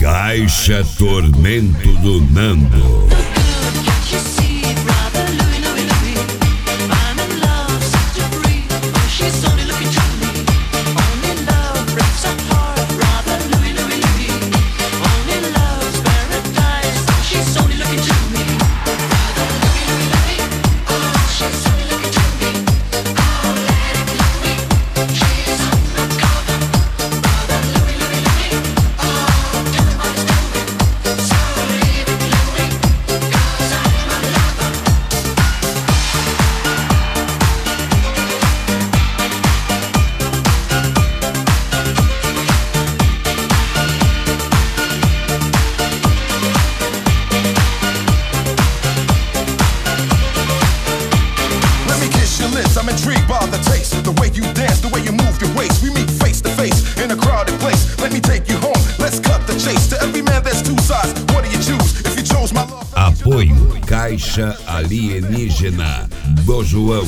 Caixa Tormento do Nando. I'm intrigued by the taste, the way you dance, the way you move your waist. We meet face to face in a crowded place. Let me take you home, let's cut the chase. To every man there's two sides, what do you choose? If you chose my love. Apoio Caixa Alienígena do João.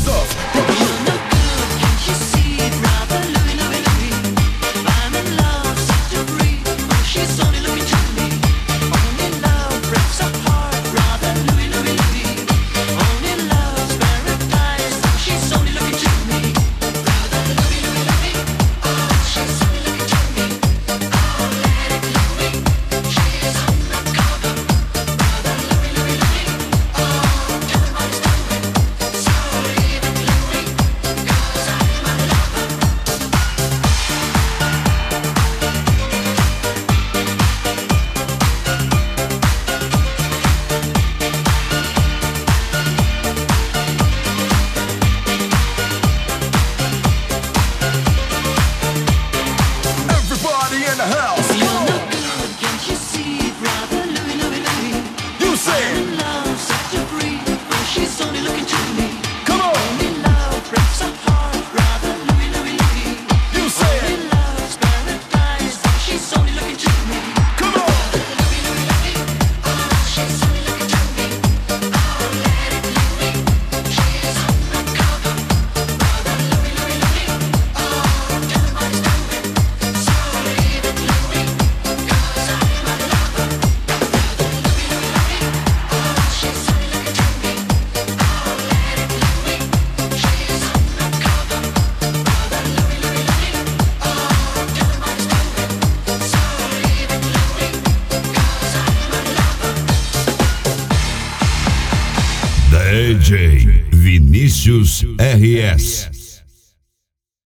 DJ Vinícius RS.